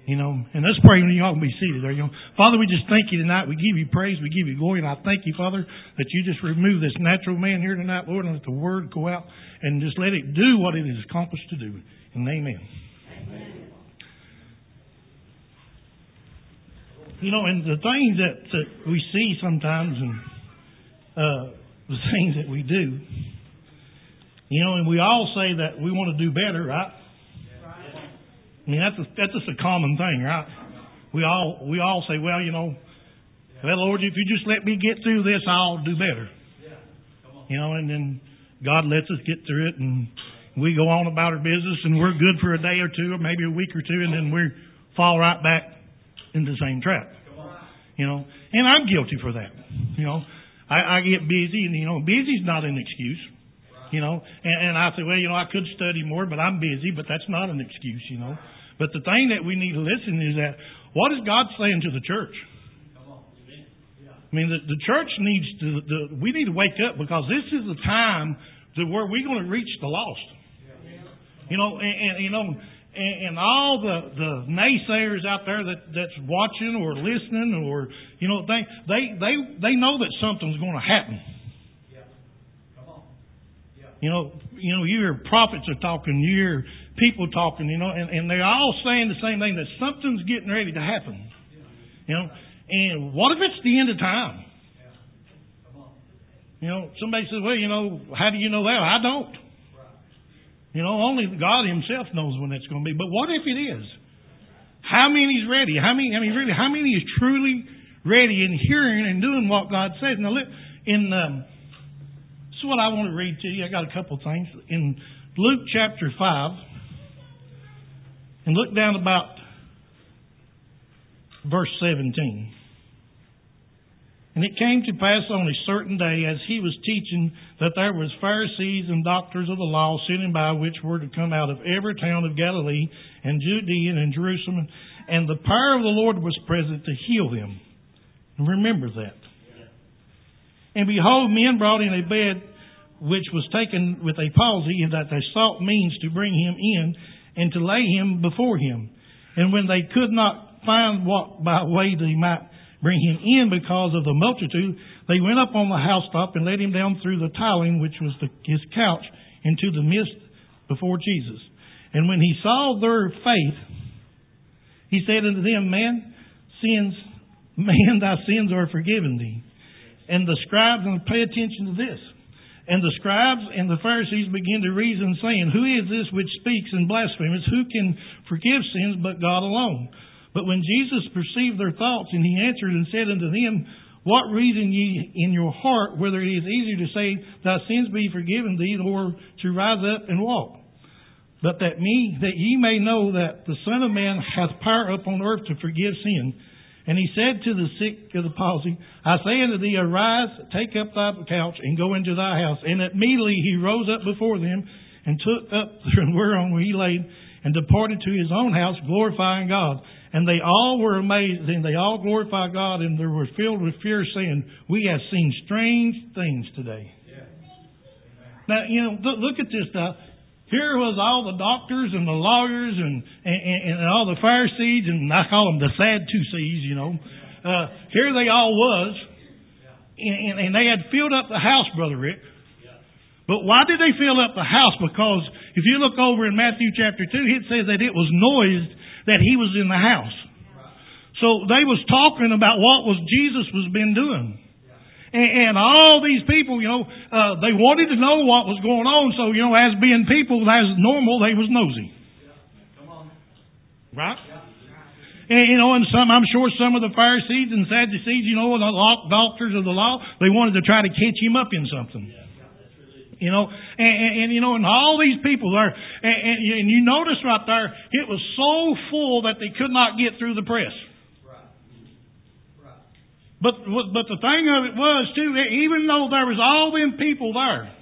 And let's pray when you all can be seated there. Father, we just thank you tonight. We give you praise. We give you glory. And I thank you, Father, that you just remove this natural man here tonight, Lord, and let the word go out and just let it do what it is accomplished to do. And amen. And the things that we see sometimes and the things that we do, and we all say that we want to do better, right? I mean, that's just a common thing, right? We all say, well, Lord, if you just let me get through this, I'll do better. And then God lets us get through it, and we go on about our business, and we're good for a day or two, or maybe a week or two, and then we fall right back into the same trap. And I'm guilty for that. I get busy, and busy's not an excuse. And I say, well, I could study more, but I'm busy, but that's not an excuse, But the thing that we need to listen is that, what is God saying to the church? I mean, the church needs to, we need to wake up, because this is the time to where we're going to reach the lost. And all the naysayers out there that's watching or listening or, they know that something's going to happen. You hear prophets are talking, you hear people talking, and they're all saying the same thing, that something's getting ready to happen. And what if it's the end of time? Somebody says, well, how do you know that? I don't. Only God Himself knows when that's going to be. But what if it is? How many is ready? How many is truly ready and hearing and doing what God says? Now, look, this is what I want to read to you. I got a couple of things. In Luke chapter 5, and look down about verse 17. And it came to pass on a certain day, as he was teaching, that there was Pharisees and doctors of the law sitting by, which were to come out of every town of Galilee and Judea and Jerusalem, and the power of the Lord was present to heal them. And remember that. And behold, men brought in a bed which was taken with a palsy, and that they sought means to bring him in and to lay him before him. And when they could not find what by way they might bring him in because of the multitude, they went up on the housetop and let him down through the tiling, which was his couch, into the midst before Jesus. And when he saw their faith, he said unto them, Man, thy sins are forgiven thee. And the scribes, and pay attention to this, and the scribes and the Pharisees began to reason, saying, Who is this which speaks in blasphemous? Who can forgive sins but God alone? But when Jesus perceived their thoughts, and he answered and said unto them, What reason ye in your heart, whether it is easier to say, Thy sins be forgiven thee, or to rise up and walk? But that ye may know that the Son of Man hath power upon earth to forgive sin. And he said to the sick of the palsy, I say unto thee, arise, take up thy couch, and go into thy house. And immediately he rose up before them, and took up whereon he laid, and departed to his own house, glorifying God. And they all were amazed, and they all glorified God, and they were filled with fear, saying, We have seen strange things today. Yeah. Now, look at this stuff. Here was all the doctors and the lawyers and all the Pharisees, and I call them the sad two C's, Here they all was, and they had filled up the house, Brother Rick. But why did they fill up the house? Because if you look over in Matthew chapter 2, it says that it was noised that he was in the house. So they was talking about what Jesus was been doing. And all these people, they wanted to know what was going on. So, as being people, as normal, they was nosy. Right? And I'm sure some of the Pharisees and Sadducees, the doctors of the law, they wanted to try to catch him up in something. And all these people there, and you notice right there, it was so full that they could not get through the press. But the thing of it was too, even though there was all them people there,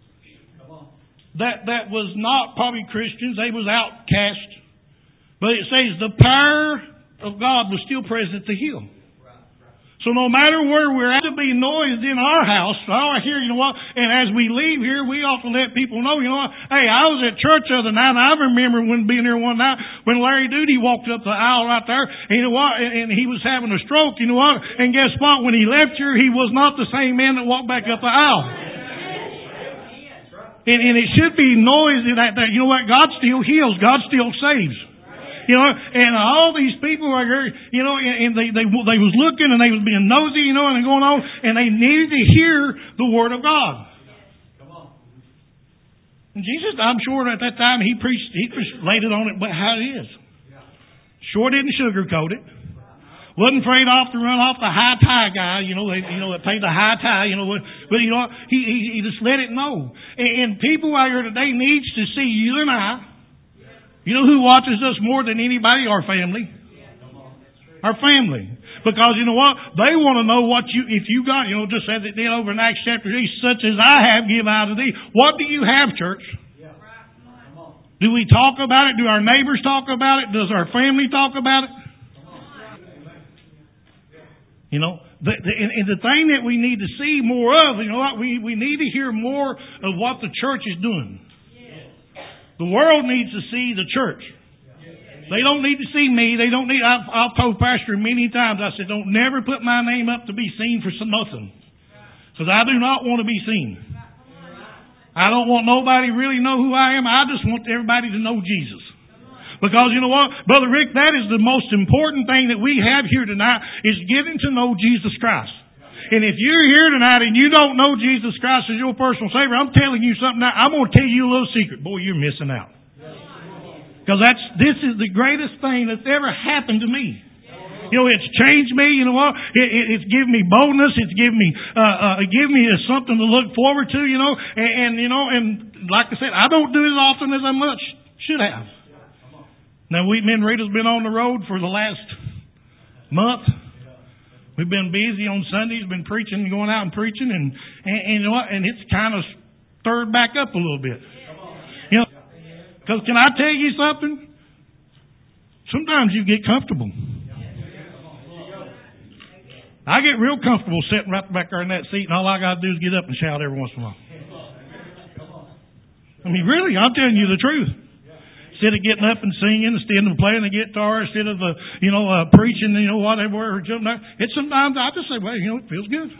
that was not probably Christians, they was outcast. But it says the power of God was still present to heal. So no matter where we're at, to be noise in our house, I hear, you know what, and as we leave here, we ought to let people know, you know what, hey, I was at church the other night, and I remember when being there one night, when Larry Doody walked up the aisle right there, and you know what, and he was having a stroke, you know what, and guess what, when he left here, he was not the same man that walked back up the aisle. And it should be noise that, you know what, God still heals, God still saves. You know, and all these people are, you know, and they was looking and they was being nosy, you know, and going on, and they needed to hear the Word of God. And Jesus, I'm sure at that time he laid it on it, but how it is. Sure didn't sugarcoat it. Wasn't afraid to run off the high tie guy, you know, that paid the high tie, you know, but you know, he just let it know. And people out here today needs to see you and I. You know who watches us more than anybody? Our family. Our family. Because you know what? They want to know what if you got, you know, just as it did over in Acts chapter 3, such as I have give out of thee. What do you have, church? Do we talk about it? Do our neighbors talk about it? Does our family talk about it? You know, and the thing that we need to see more of, you know what? We need to hear more of what the church is doing. The world needs to see the church. They don't need to see me. They don't need. I've told Pastor many times. I said, don't never put my name up to be seen for nothing, because I do not want to be seen. I don't want nobody really know who I am. I just want everybody to know Jesus. Because you know what, Brother Rick, that is the most important thing that we have here tonight is getting to know Jesus Christ. And if you're here tonight and you don't know Jesus Christ as your personal Savior, I'm telling you something now. I'm going to tell you a little secret. Boy, you're missing out. Because this is the greatest thing that's ever happened to me. You know, it's changed me. You know what? It's given me boldness. It's given me something to look forward to. You know, and you know, and like I said, I don't do it as often as I much should have. Now, me and Rita's been on the road for the last month. We've been busy on Sundays, been preaching, going out and preaching, and you know what? And it's kind of stirred back up a little bit. You know, because can I tell you something? Sometimes you get comfortable. I get real comfortable sitting right back there in that seat, and all I got to do is get up and shout every once in a while. I mean, really, I'm telling you the truth. Instead of getting up and singing, instead of playing the guitar, instead of preaching, you know, whatever, or something, it's sometimes I just say, well, you know, it feels good.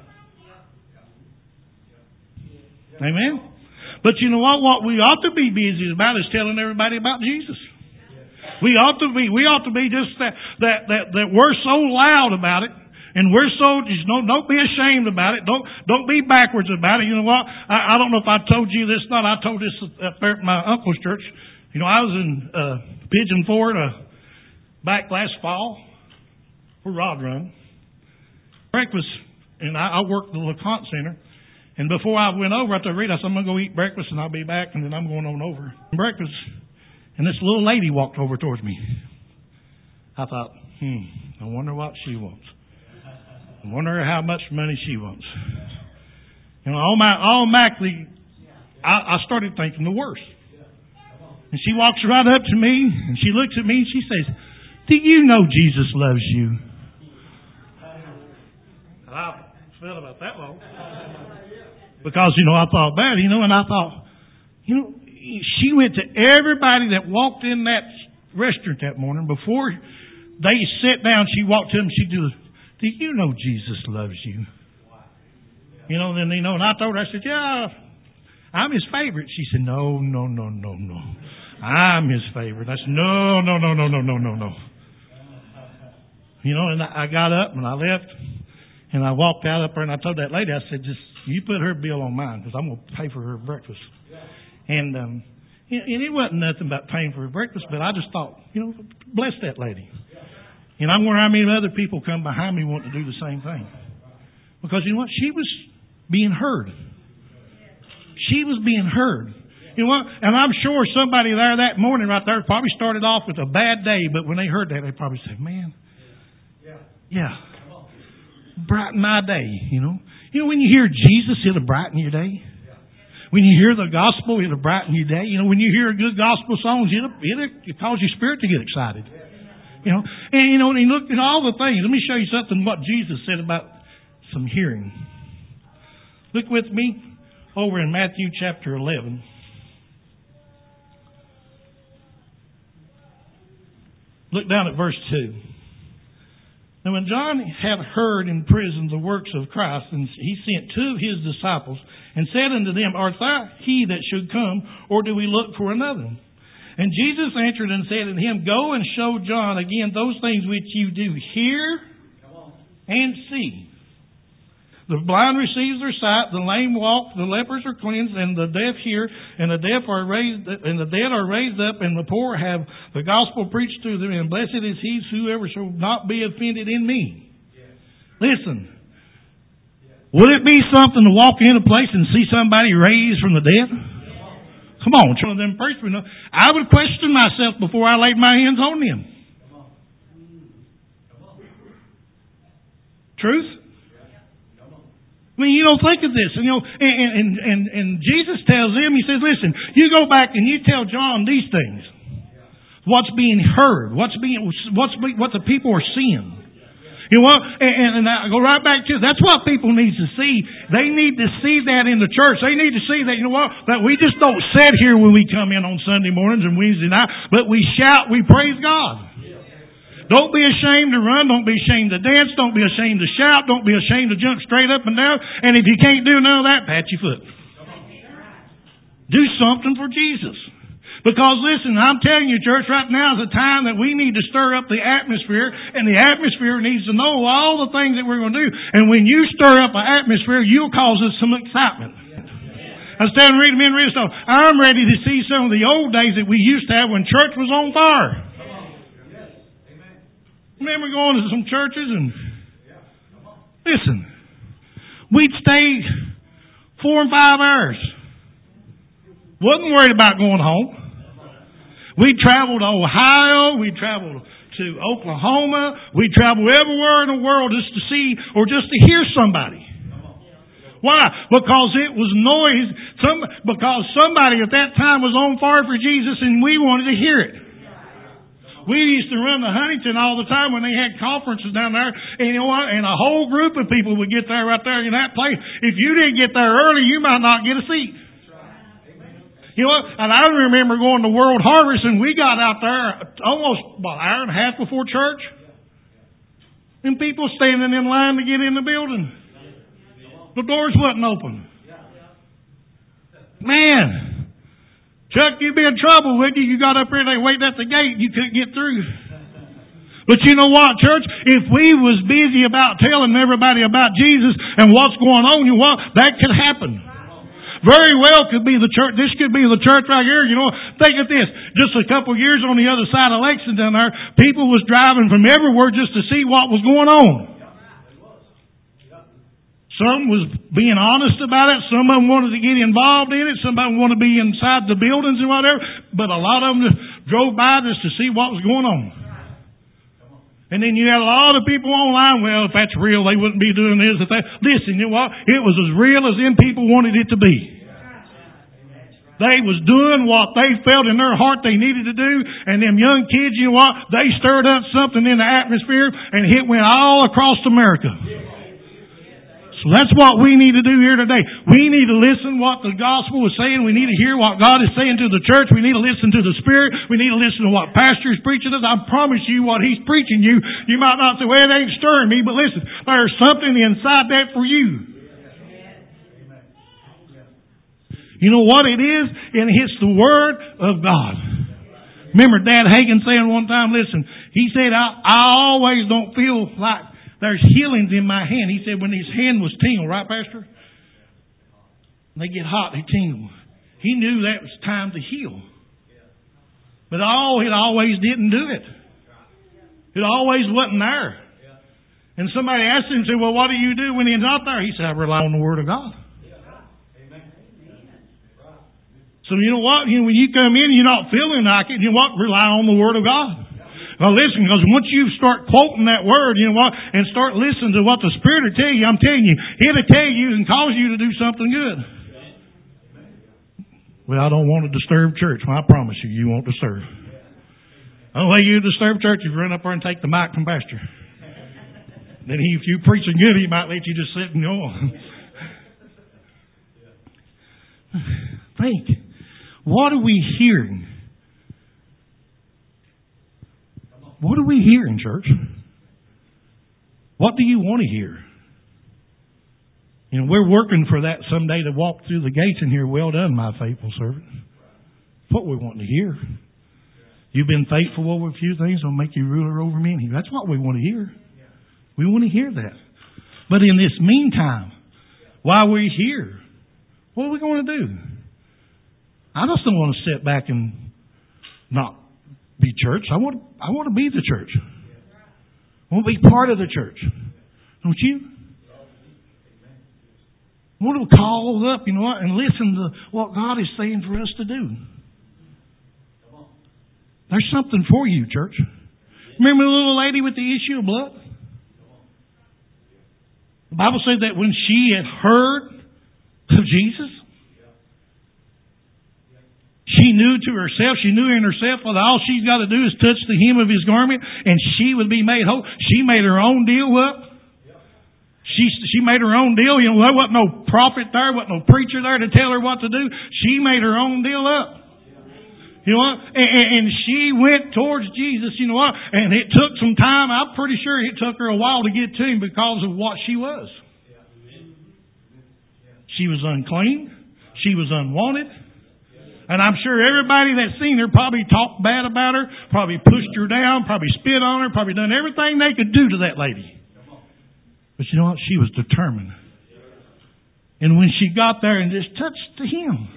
Amen. But you know what? What we ought to be busy about is telling everybody about Jesus. We ought to be just that we're so loud about it, and we're so just don't be ashamed about it. Don't be backwards about it. You know what? I don't know if I told you this or not. I told this up there at my uncle's church. You know, I was in Pigeon Forge back last fall for Rod Run. Breakfast, and I worked at the LeConte Center. And before I went over, I told Rita, I said, I'm going to go eat breakfast and I'll be back, and then I'm going on over. Breakfast, and this little lady walked over towards me. I thought, I wonder what she wants. I wonder how much money she wants. You know, automatically, I started thinking the worst. And she walks right up to me, and she looks at me, and she says, do you know Jesus loves you? I felt about that long. Because, you know, I thought about it, you know, and I thought, you know, she went to everybody that walked in that restaurant that morning. Before they sat down, she walked to them, she'd do you know Jesus loves you? You know, then, you know, and I told her, I said, yeah, I'm his favorite. She said, no. I'm his favorite. I said, no. You know, and I got up and I left and I walked out up there and I told that lady, I said, just, you put her bill on mine because I'm going to pay for her breakfast. And it wasn't nothing about paying for her breakfast, but I just thought, you know, bless that lady. And I'm wondering how many other people come behind me wanting to do the same thing. Because you know what? She was being heard. She was being heard. You know what? And I'm sure somebody there that morning right there probably started off with a bad day, but when they heard that, they probably said, man, yeah, brighten my day, you know. You know, when you hear Jesus, it'll brighten your day. When you hear the gospel, it'll brighten your day. You know, when you hear good gospel songs, it'll cause your spirit to get excited. And he looked at all the things. Let me show you something what Jesus said about some hearing. Look with me over in Matthew chapter 11. Look down at verse 2. Now when John had heard in prison the works of Christ, and he sent two of his disciples, and said unto them, Art thou he that should come, or do we look for another? And Jesus answered and said unto him, Go and show John again those things which you do hear and see. The blind receive their sight, the lame walk, the lepers are cleansed, and the deaf hear, and the deaf are raised, and the dead are raised up, and the poor have the gospel preached to them. And blessed is he whoever shall not be offended in me. Yes. Listen, would it be something to walk in a place and see somebody raised from the dead? Come on, some of them preach. I would question myself before I laid my hands on them. Truth. I mean, think of this, and Jesus tells them, he says, listen, you go back and you tell John these things. What's being heard, what the people are seeing. You know what? And I go right back to, that's what people need to see. They need to see that in the church. They need to see that, that we just don't sit here when we come in on Sunday mornings and Wednesday night, but we shout, we praise God. Don't be ashamed to run. Don't be ashamed to dance. Don't be ashamed to shout. Don't be ashamed to jump straight up and down. And if you can't do none of that, pat your foot. Do something for Jesus. Because listen, I'm telling you, church, right now is a time that we need to stir up the atmosphere, and the atmosphere needs to know all the things that we're going to do. And when you stir up an atmosphere, you'll cause us some excitement. I was telling reading stuff. I'm ready to see some of the old days that we used to have when church was on fire. Remember going to some churches and listen, we'd stay 4 and 5 hours. Wasn't worried about going home. We traveled to Ohio. We traveled to Oklahoma. We traveled everywhere in the world just to see or just to hear somebody. Why? Because it was noise. Because somebody at that time was on fire for Jesus and we wanted to hear it. We used to run to Huntington all the time when they had conferences down there. And you know what? And a whole group of people would get there right there in that place. If you didn't get there early, you might not get a seat. You know what? And I remember going to World Harvest and we got out there almost an hour and a half before church. And people standing in line to get in the building. The doors wasn't open. Man. Chuck, you'd be in trouble, would you? You got up there, they waited at the gate, you couldn't get through. But you know what, church? If we was busy about telling everybody about Jesus and what's going on, you know what? That could happen. Very well could be the church. This could be the church right here. Think of this. Just a couple of years on the other side of Lexington there, people was driving from everywhere just to see what was going on. Some was being honest about it. Some of them wanted to get involved in it. Some of them wanted to be inside the buildings and whatever. But a lot of them just drove by just to see what was going on. And then you had a lot of people online. Well, if that's real, they wouldn't be doing this. Listen, you know what? It was as real as them people wanted it to be. They was doing what they felt in their heart they needed to do. And them young kids, you know what? They stirred up something in the atmosphere and it went all across America. So that's what we need to do here today. We need to listen what the gospel is saying. We need to hear what God is saying to the church. We need to listen to the Spirit. We need to listen to what pastor is preaching us. I promise you what he's preaching you. You might not say, well, it ain't stirring me, but listen, there's something inside that for you. You know what it is? And it's the Word of God. Remember Dad Hagin saying one time, listen, he said, I always don't feel like there's healings in my hand. He said when his hand was tingled, right, Pastor? When they get hot, they tingle. He knew that was time to heal. But it always didn't do it. It always wasn't there. And somebody asked him, said, well, what do you do when he's not there? He said, I rely on the Word of God. So you know what? When you come in and you're not feeling like it, you know what? Rely on the Word of God. Now listen, because once you start quoting that Word, you know what? And start listening to what the Spirit will tell you, I'm telling you, it'll tell you and cause you to do something good. Well, I don't want to disturb church. Well, I promise you, you won't disturb. The way you disturb church is run up there and take the mic from pastor. Then if you preaching good, he might let you just sit and go on. Think. What are we hearing? What are we hearing, church? What do you want to hear? We're working for that someday to walk through the gates in here. Well done, my faithful servant. That's what we want to hear. You've been faithful over a few things, I'll make you ruler over many. That's what we want to hear. We want to hear that. But in this meantime, while we're here, what are we going to do? I just don't want to sit back and not be church. I want to be the church. I want to be part of the church. Don't you? I want to call up, and listen to what God is saying for us to do. There's something for you, church. Remember the little lady with the issue of blood? The Bible said that when she had heard of Jesus, she knew to herself, she knew in herself that all she's got to do is touch the hem of His garment and she would be made whole. She made her own deal up. She made her own deal. There wasn't no prophet there, wasn't no preacher there to tell her what to do. She made her own deal up. You know what? And she went towards Jesus, you know what? And it took some time. I'm pretty sure it took her a while to get to Him because of what she was. She was unclean. She was unwanted. And I'm sure everybody that's seen her probably talked bad about her, probably pushed her down, probably spit on her, probably done everything they could do to that lady. But you know what? She was determined. And when she got there and just touched Him,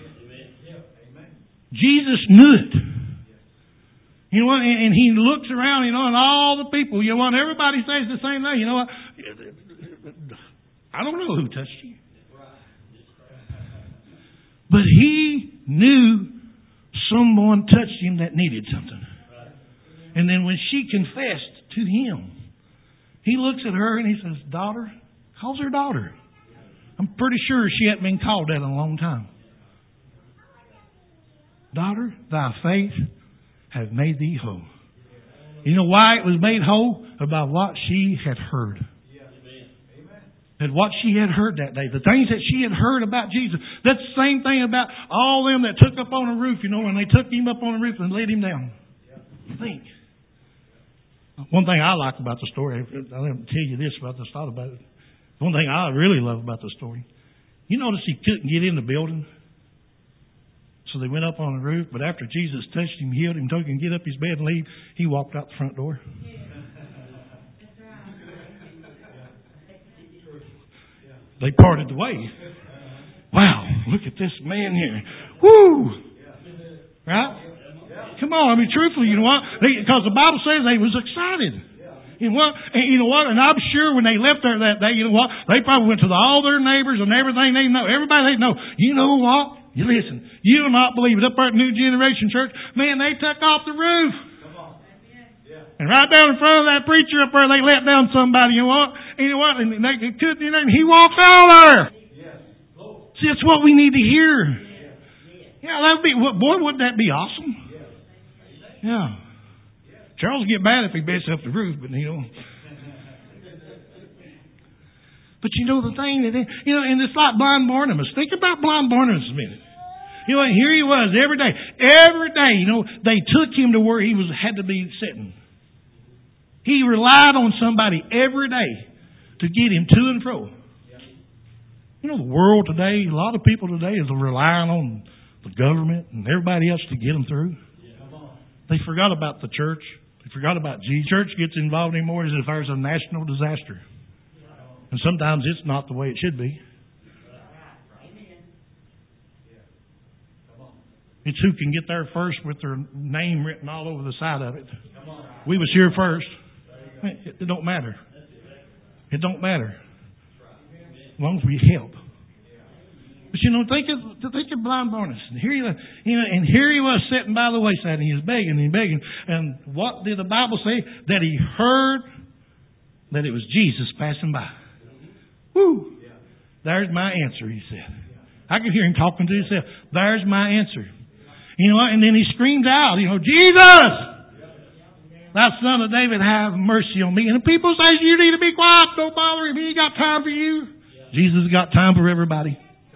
Jesus knew it. You know what? And He looks around, and all the people, everybody says the same thing. You know what? I don't know who touched you. But He knew someone touched Him that needed something. And then when she confessed to Him, He looks at her and He says, daughter, calls her daughter. I'm pretty sure she hadn't been called that in a long time. Daughter, thy faith hath made thee whole. You know why it was made whole? About what she had heard. And what she had heard that day. The things that she had heard about Jesus. That's the same thing about all them that took up on a roof, when they took Him up on a roof and laid Him down. Think. One thing I like about the story, I didn't tell you this, but I just thought about it. One thing I really love about the story. You notice he couldn't get in the building? So they went up on the roof, but after Jesus touched him, healed him, told him to get up his bed and leave, he walked out the front door. They parted the way. Wow, look at this man here. Woo! Right? Come on, truthfully, you know what? Because the Bible says they was excited. You know what? And I'm sure when they left there that day, you know what? They probably went to all their neighbors and everything they know. Everybody they know. You know what? You listen. You will not believe it. Up there at New Generation Church, man, they took off the roof. And right down in front of that preacher up there, they let down somebody. You know what? And they couldn't. And he walked out there. See, that's what we need to hear. Yeah, that'd be. Boy, wouldn't that be awesome? Yeah. Charles would get mad if he bets up the roof, but But the thing that and it's like blind Barnabas. Think about blind Barnabas a minute. Here he was every day. Every day, they took him to where he had to be sitting. He relied on somebody every day to get him to and fro. The world today, a lot of people today is relying on the government and everybody else to get them through. They forgot about the church. They forgot about Jesus. Church gets involved anymore as if there's a national disaster. And sometimes it's not the way it should be. It's who can get there first with their name written all over the side of it. We was here first. It don't matter. It don't matter. As long as we help. But think of blind Barnabas. And here he was sitting by the wayside, and he was begging and begging. And what did the Bible say? That he heard that it was Jesus passing by. Woo! There's my answer, he said. I could hear him talking to himself. There's my answer. You know what? And then he screamed out, Jesus! Thou son of David, have mercy on me. And the people say, you need to be quiet. Don't bother him. He ain't got time for you. Jesus has got time for everybody.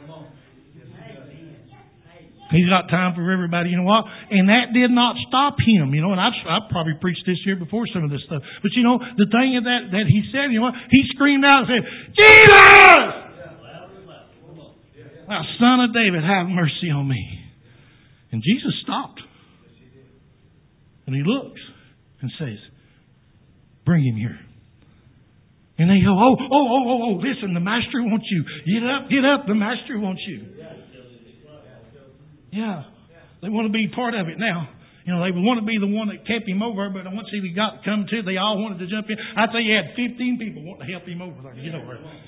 He's got time for everybody, you know what? And that did not stop him, you know, and I've probably preached this here before, some of this stuff. But you know, the thing that he said, you know what? He screamed out and said, Jesus! Thou son of David, have mercy on me. And Jesus stopped. And he looks and says, bring him here. And they go, oh, listen, the master wants you. Get up, the master wants you. Yeah. They want to be part of it now. You know, they want to be the one that kept him over, but once he got come to, they all wanted to jump in. I'd say he had 15 people wanting to help him over there. You know,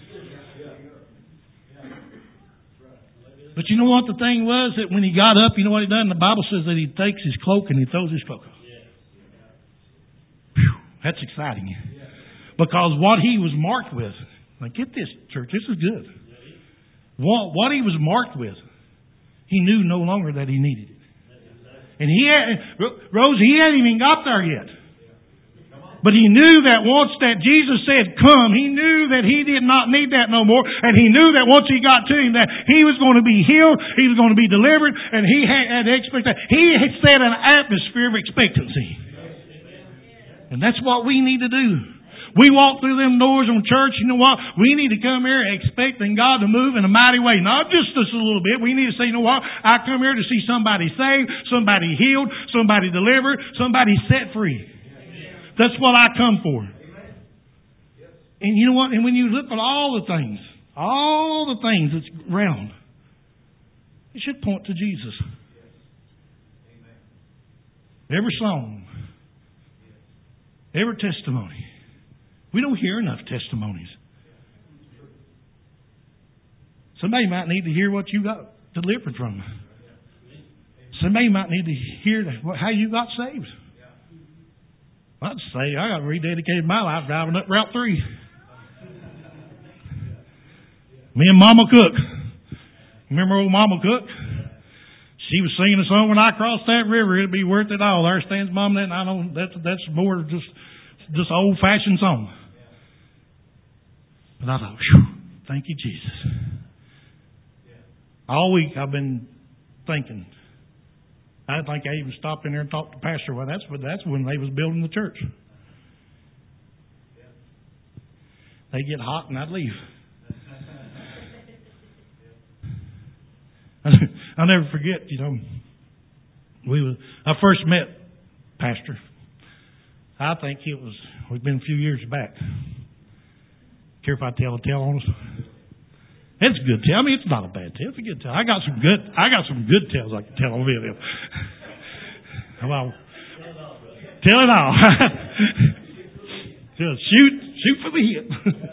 but you know what the thing was? That when he got up, you know what he done? The Bible says that he takes his cloak and he throws his cloak off. Whew, that's exciting. Because what he was marked with, now get this, church, this is good. What he was marked with, he knew no longer that he needed it. And Rose, he hadn't even got there yet. But he knew that once that Jesus said, come, he knew that he did not need that no more. And he knew that once he got to him that he was going to be healed, he was going to be delivered, and he had expectation. He had set an atmosphere of expectancy. And that's what we need to do. We walk through them doors on church, you know what? We need to come here expecting God to move in a mighty way. Not just a little bit. We need to say, you know what? I come here to see somebody saved, somebody healed, somebody delivered, somebody set free. That's what I come for. And you know what? And when you look at all the things that's around, it should point to Jesus. Every song, every testimony. We don't hear enough testimonies. Somebody might need to hear what you got delivered from. Somebody might need to hear how you got saved. I'd say I got rededicated my life driving up Route 3. Me and Mama Cook. Remember old Mama Cook? She was singing a song, when I cross that river, it'll be worth it all. There stands Mama, and I know that's more just old fashioned song. But I thought, thank you, Jesus. All week I've been thinking. I think I even stopped in there and talked to Pastor. Well, that's when they was building the church. They get hot and I'd leave. I'll never forget, you know, I first met Pastor. I think we've been a few years back. Care if I tell a tale on us? It's a good tale. I mean, it's not a bad tale. It's a good tale. I got some good tales I can tell on video. Well, tell it all. Just shoot for the hip.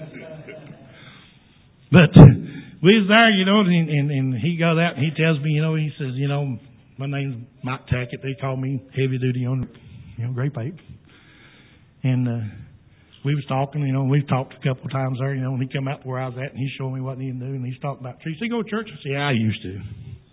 But we was there, you know, and he got out and he tells me, you know, he says, you know, my name's Mike Tackett. They call me heavy duty on, you know, Grape Ape. And we was talking, you know, we've talked a couple of times there, you know, and he come out to where I was at and he showed me what he needed to do, and he's talking about trees. He go to church? I said, yeah, I used to.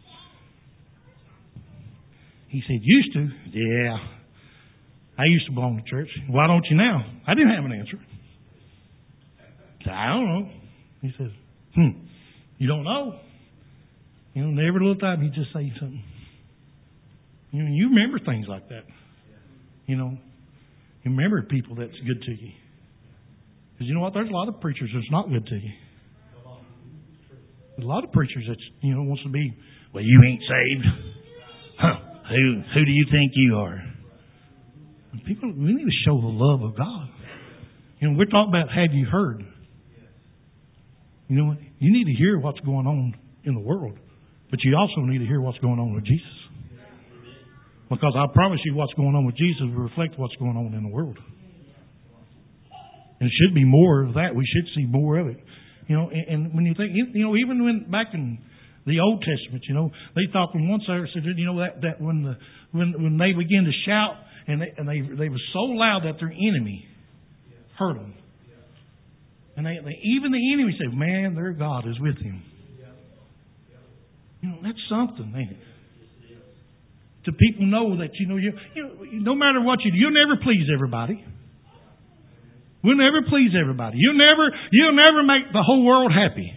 He said, used to? Yeah. I used to belong to church. Why don't you now? I didn't have an answer. I said, I don't know. He says, you don't know? You know, every little time he'd just say something. You know, you remember things like that. You know, you remember people that's good to you. Because you know what? There's a lot of preachers that's not good to you. There's a lot of preachers that, you know, wants to be, well, you ain't saved. Huh? Who do you think you are? And people, we need to show the love of God. You know, we're talking about, have you heard? You know what? You need to hear what's going on in the world. But you also need to hear what's going on with Jesus. Because I promise you what's going on with Jesus will reflect what's going on in the world. And it should be more of that. We should see more of it. You know, and when you think, you know, even when back in the Old Testament, you know, they thought from one side, you know, that when they began to shout and they were so loud that their enemy heard them. And even the enemy said, man, their God is with him. You know, that's something, ain't it? to people know that, no matter what you do, you'll never please everybody. We'll never please everybody. You'll never make the whole world happy.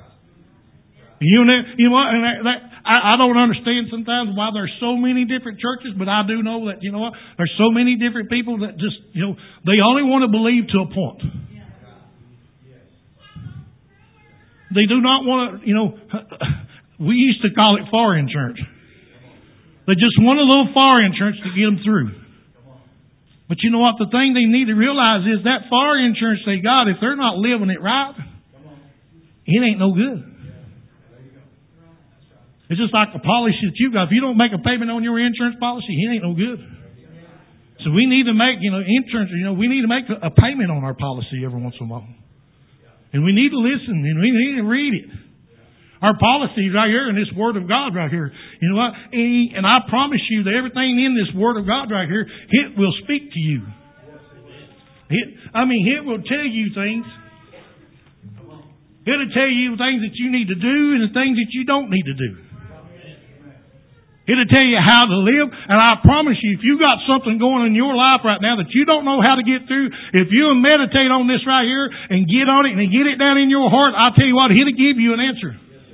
I don't understand sometimes why there's so many different churches, but I do know that, there's so many different people that just, they only want to believe to a point. They do not want to, we used to call it fire insurance. They just want a little fire insurance to get them through. But you know what? The thing they need to realize is that fire insurance they got, if they're not living it right, it ain't no good. It's just like the policy that you got. If you don't make a payment on your insurance policy, it ain't no good. So we need to make, insurance, we need to make a payment on our policy every once in a while. And we need to listen and we need to read it. Our policy right here in this Word of God right here. You know what? And I promise you that everything in this Word of God right here, it will speak to you. It will tell you things. It'll tell you things that you need to do and the things that you don't need to do. It'll tell you how to live. And I promise you, if you got something going in your life right now that you don't know how to get through, if you meditate on this right here and get on it and get it down in your heart, I'll tell you what, He'll give you an answer.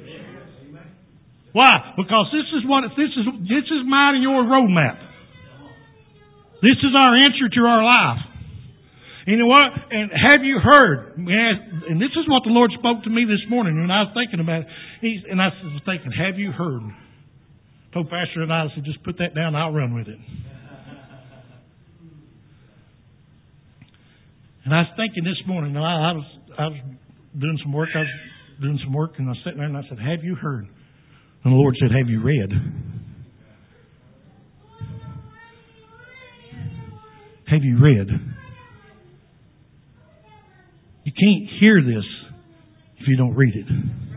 Why? Because this is mine and your roadmap. This is our answer to our life. You know what? And have you heard? And this is what the Lord spoke to me this morning when I was thinking about it. And I was thinking, have you heard? I told Pastor and I said, just put that down and I'll run with it. And I was thinking this morning, I was doing some work. And I was sitting there and I said, have you heard? And the Lord said, have you read? Have you read? You can't hear this if you don't read it.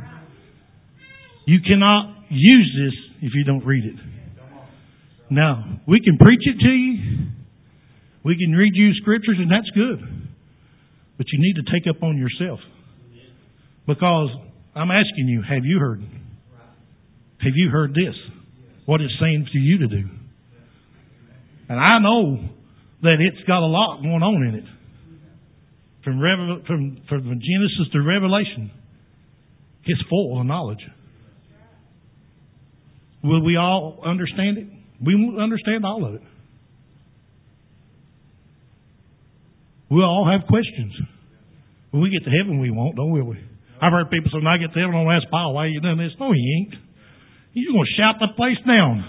You cannot use this if you don't read it. Now, we can preach it to you. We can read you scriptures, and that's good. But you need to take up on yourself. Because I'm asking you, have you heard? Have you heard this? What it's saying to you to do? And I know that it's got a lot going on in it. From Genesis to Revelation. It's full of knowledge. Will we all understand it? We won't understand all of it. We'll all have questions. When we get to heaven, we won't, don't we? I've heard people say, when I get to heaven, I'm going to ask Paul, why you done this? No, he ain't. He's going to shout the place down.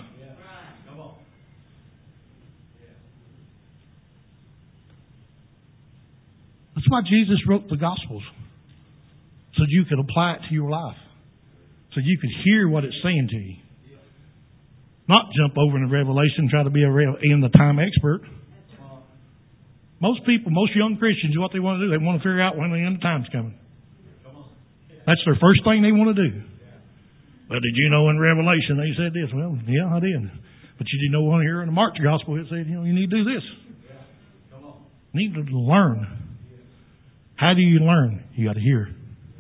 That's why Jesus wrote the Gospels. So you could apply it to your life. So you could hear what it's saying to you. Not jump over into Revelation and try to be a end-of-time expert. Most people, most young Christians, what they want to do, they want to figure out when the end of time's coming. That's their first thing they want to do. But did you know in Revelation they said this? Well, yeah, I did. But you didn't know here in the Mark's Gospel it said, you need to do this. You need to learn. How do you learn? You got to hear.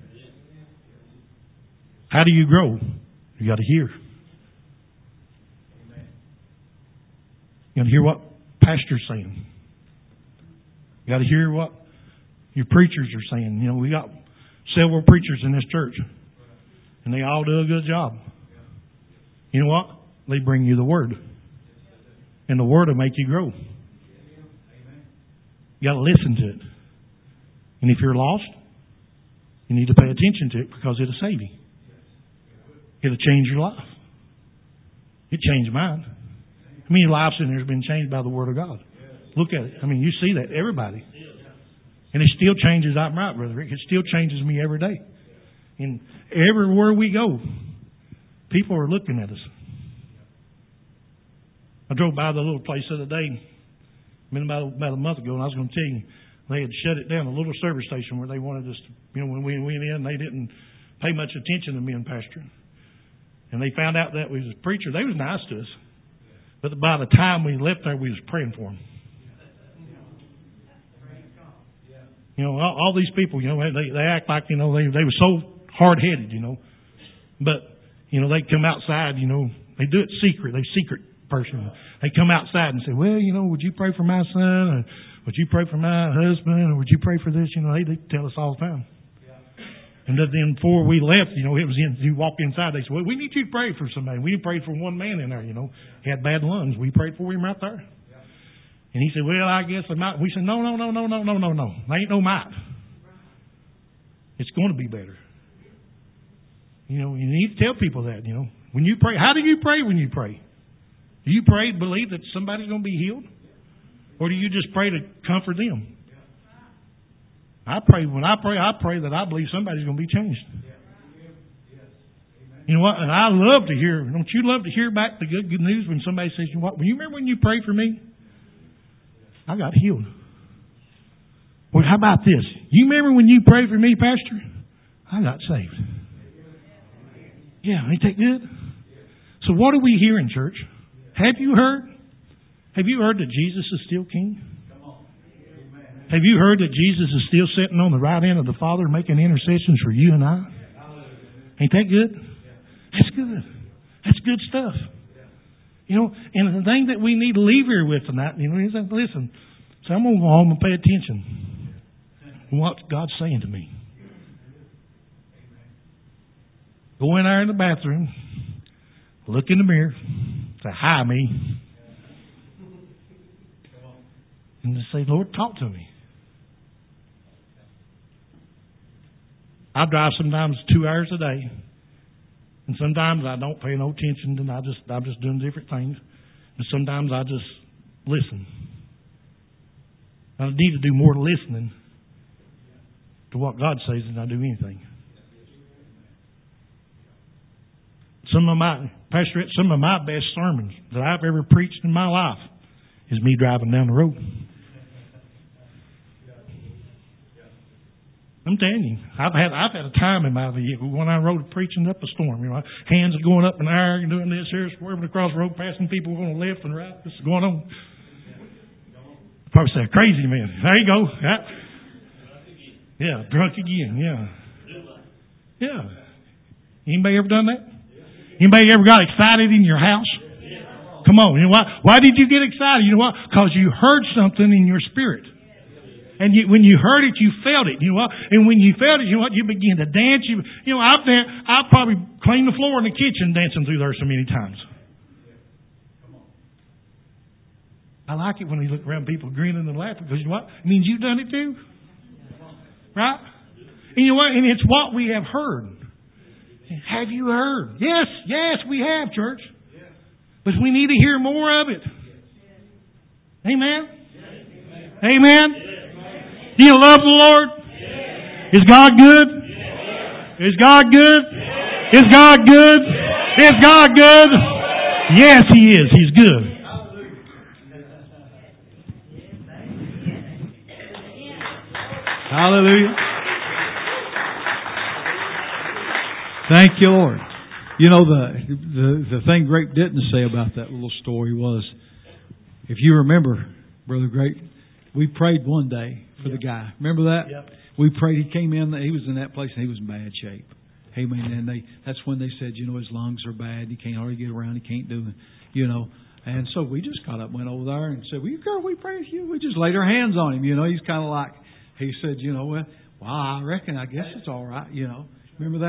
How do you grow? You got to hear. You got to hear what pastor's saying. You got to hear what your preachers are saying. We got several preachers in this church. And they all do a good job. You know what? They bring you the Word. And the Word will make you grow. You got to listen to it. And if you're lost, you need to pay attention to it because it'll save you. It'll change your life. It changed mine. How many lives in there has been changed by the Word of God? Look at it. You see that. Everybody. And it still changes. I'm right, Brother Rick. It still changes me every day. And everywhere we go, people are looking at us. I drove by the little place the other day, about a month ago, and I was going to tell you, they had shut it down, a little service station where they wanted us to, when we went in, they didn't pay much attention to me and Pastor. And they found out that we was a preacher. They was nice to us. But by the time we left there, we was praying for them. All these people, they act like, they were so hard-headed, But, they come outside, they do it secret. They secret person. They come outside and say, well, would you pray for my son? Or would you pray for my husband? Or would you pray for this? They tell us all the time. And then before we left, it was you walk inside, they said, well, we need you to pray for somebody. We prayed for one man in there, He had bad lungs. We prayed for him right there. And he said, well, I guess I might. We said, no. There ain't no might. It's going to be better. You need to tell people that, When you pray, how do you pray when you pray? Do you pray to believe that somebody's going to be healed? Or do you just pray to comfort them? When I pray that I believe somebody's going to be changed. You know what? And I love to hear, don't you love to hear back the good news when somebody says, you remember when you prayed for me? I got healed. Well, how about this? You remember when you prayed for me, Pastor? I got saved. Yeah, ain't that good? So what are we hearing, church? Have you heard? Have you heard that Jesus is still King? Have you heard that Jesus is still sitting on the right hand of the Father making intercessions for you and I? Ain't that good? That's good. That's good stuff. And the thing that we need to leave here with tonight, is that, listen, so I'm going to go home and pay attention to what God's saying to me. Go in there in the bathroom, look in the mirror, say, hi, me. And just say, Lord, talk to me. I drive sometimes 2 hours a day. And sometimes I don't pay no attention and I'm just doing different things. And sometimes I just listen. I need to do more listening to what God says than I do anything. Some of my best sermons that I've ever preached in my life is me driving down the road. I'm telling you, I've had a time in my vehicle when I rode preaching up a storm. Hands are going up in the air and doing this here, swerving across the road, passing people going left and right. This is going on. Probably say, crazy man. There you go. Yeah, drunk again. Yeah. Anybody ever done that? Anybody ever got excited in your house? Come on. You know why? Why did you get excited? You know what? Because you heard something in your spirit. And when you heard it, you felt it. You know what? And when you felt it, you know what? You began to dance. I've probably cleaned the floor in the kitchen dancing through there so many times. I like it when you look around people grinning and laughing because you know what? It means you've done it too. Right? And you know what? And it's what we have heard. Have you heard? Yes, we have, church. But we need to hear more of it. Amen? Amen? Do you love the Lord? Is God good? Is God good? Is God good? Is God good? Yes, He is. He's good. Hallelujah. Thank you, Lord. The thing Grape didn't say about that little story was, if you remember, Brother Grape, we prayed one day for the guy. Remember that? Yep. We prayed. He came in. He was in that place and he was in bad shape. Amen. And that's when they said, his lungs are bad. He can't hardly get around. He can't do it. And so we just got up, went over there and said, girl, we pray with you. We just laid our hands on him. He's kind of like, he said, well, I reckon, I guess it's all right. Remember that?